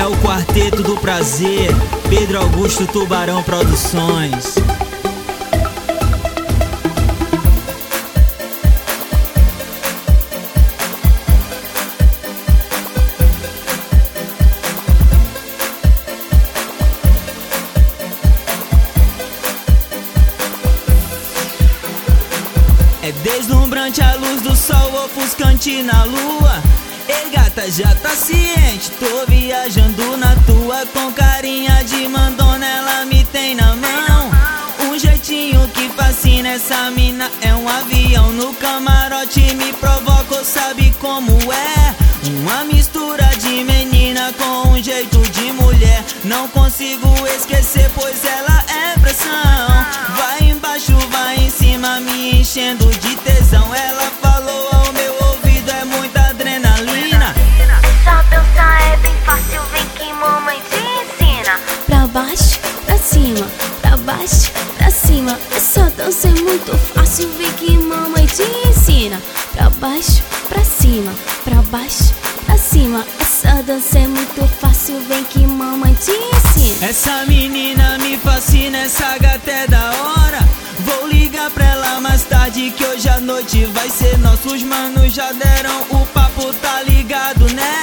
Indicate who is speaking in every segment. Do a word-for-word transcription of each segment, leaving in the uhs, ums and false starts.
Speaker 1: o quarteto do prazer, Pedro Augusto Tubarão Produções. É deslumbrante a luz do sol ofuscante na lua. Ei gata, já tá ciente, tô viajando na tua. Com carinha de mandona, ela me tem na mão. Um jeitinho que fascina essa mina, é um avião no camarote. Me provocou, sabe como é? Uma mistura de menina com um jeito de mulher. Não consigo esquecer, pois ela é pressão. Vai embaixo, vai em cima, me enchendo de tesão. Ela falou ao meu ouvido, é muita adrenalina.
Speaker 2: Essa dança é bem fácil, vem que mamãe te ensina.
Speaker 3: Pra baixo, pra cima, pra baixo, pra cima. Essa dança é muito fácil, vem que mamãe te ensina. Pra baixo, pra cima, pra baixo, pra cima. Essa dança é muito fácil, vem que mamãe te ensina.
Speaker 1: Essa menina me fascina, essa gata é da hora. Vou ligar pra ela mais tarde, que hoje à noite vai ser nosso. Os manos já deram o papo, tá ligado,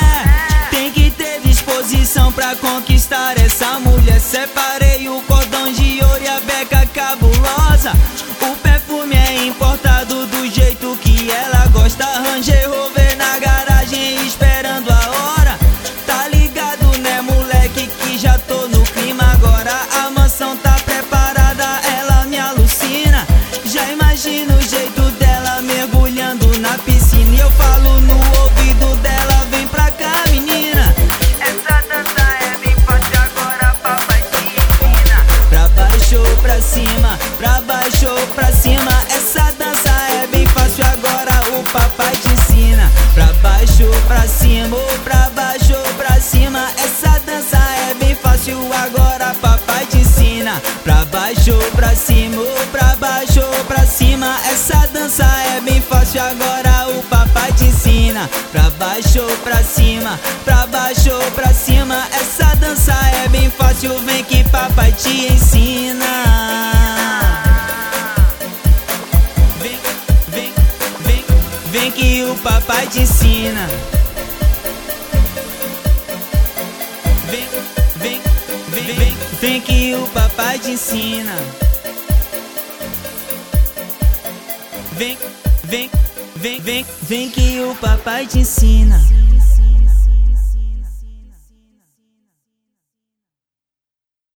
Speaker 1: né? Tem que ter disposição pra conquistar essa mulher. Separei o cordão de ouro e a beca cabulosa. O perfume é importado do jeito que ela gosta. Range Rover na garagem esperando a hora. Tá ligado, né, moleque, que já tô no clima agora. A mansão tá preparada, ela me alucina. Já imagino o jeito dela mergulhando na piscina. E eu falo no ouvido dela, vem pra cá, menina.
Speaker 2: Essa dança é bem fácil, agora papai te ensina.
Speaker 1: Pra baixo ou pra cima, pra baixo ou pra cima. Essa dança é bem fácil, agora o papai te ensina. Pra baixo ou pra cima, ou pra baixo ou pra cima. Essa dança é bem fácil, agora papai te ensina. Pra baixo ou pra cima, ou pra baixo ou pra cima. Essa dança é bem fácil, agora o papai te ensina. Pra baixo ou pra cima, pra baixo ou pra cima. Essa dança é bem fácil, vem que papai te ensina. Vem, vem, vem, vem que o papai te ensina. Vem, vem, vem, vem, vem que o papai te ensina. Vem, vem, vem, vem, vem que o papai te ensina.